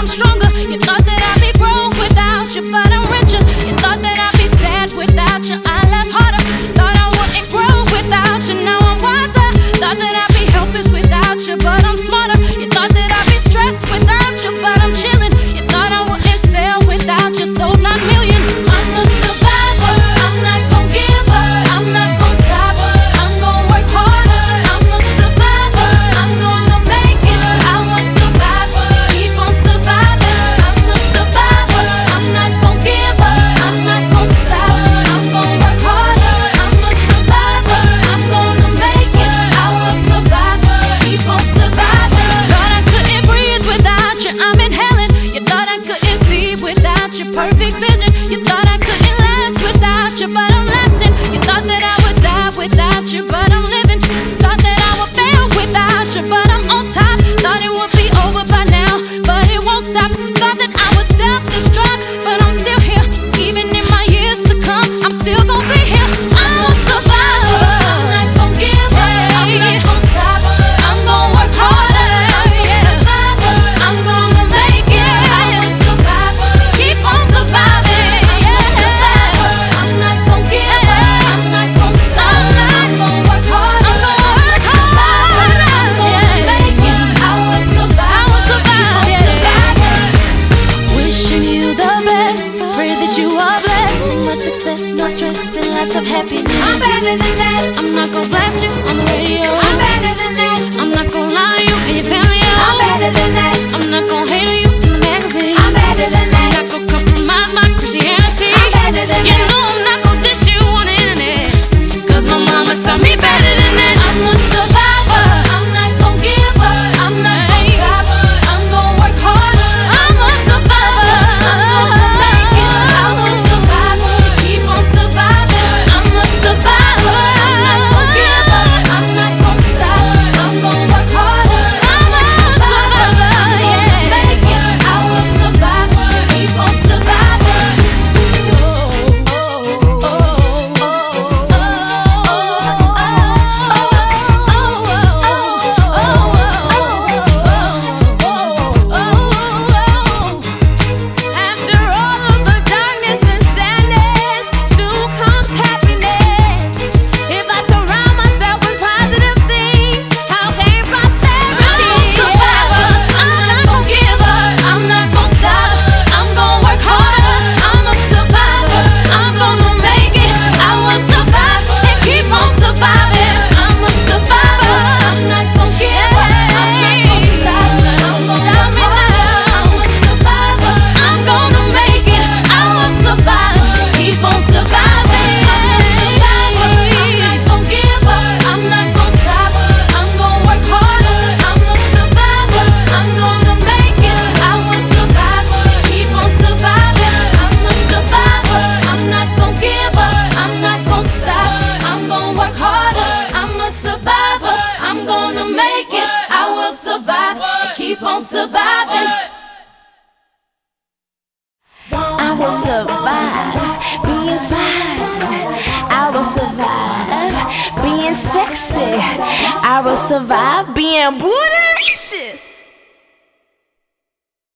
I'm stronger. You thought that I'd be broke without you, but I'm richer. You thought that I'd be sad without you, I laugh harder. Thought I wouldn't grow without you, now I'm wiser. Thought that I'd be helpless without you, but I'm smarter. You thought that I'd be stressed without you, but I'm chilling. You thought I wouldn't sell without you, sold 9 million. I'm a survivor, I'm not gon' give up, I'm not gon' stop, I'm gon' work harder. I'm a survivor, I'm gonna make it, I'm a survivor, keep on surviving. I'm a survivor, I'm not gon' give up, I'm not gon' stop, I'm gon' work harder. I'm a survivor, I'm gonna make it, I will survivor, keep on surviving. Thought I couldn't breathe without you, I'm inhaling. You thought I couldn't see without your perfect vision. You thought I couldn't last without you, but I'm lasting. You thought that I would die without you, but I'm living. Thought that I would fail without you, but I'm on top. Thought it would be over by now, but it won't stop. Thought that I would self-destruct, but I'm still here. Even in my years to come, I'm still gonna be here. I'm a survivor, I'm not gonna give up, I'm not gonna stop, I'm gonna work harder. I'm a survivor, I'm gonna make it, I'm a survivor, keep on surviving. I'm a survivor, I'm not gonna give up, I'm not gonna stop, I'm gonna work harder. I'm gonna make it, I will survive, keep on surviving. Wishing you the best, pray that you are blessed. Much success, no stress, and lots of happiness. I'm better than that. I'm not gonna blast you on the radio. I'm better than that. I'm not gonna lie to you and your family. I'm better than that. I'm not gonna hate on you in the magazine. I'm better than that. I'm not gonna compromise my Christianity. I'm better than that. You know I'm not gonna dish you on the internet, 'cause my mama taught me better than that. I'm a survivor, I'm not gonna give up, I'm not gonna stop, I'm gonna work harder. I'm a survivor, I'm gonna make it, I will survive, keep on surviving. I'm a survivor, I'm not gonna give up, I'm not gonna stop, I'm gonna work harder. I'm a survivor, yeah, make it, I will survive, keep on surviving. After all of the darkness and sadness, soon comes happiness. If I surround myself with positive things, how can prosperity? I'm a survivor, I'm not gonna give up, I'm not gonna stop, I'm gonna work harder. I'm a survivor, I'm gonna make it, I will survive and keep on surviving. I'm a survivor, I'm not gonna give up, I'm not gonna stop, I'm gonna work harder. I'm a survivor, I'm gonna make it, I will survive, keep on surviving. I'm not gonna give up, I'm not gonna stop, I'm gonna work harder. I'm a survivor, I'm gonna make it, I will survive, keep on surviving. I'm a survivor, I'm not gonna give up, I'm not gonna stop, I'm gonna work harder. I'm a survivor, I'm gonna make it, I will survive, keep on surviving. I will survive being fine. I will survive being sexy. I will survive being bootylicious.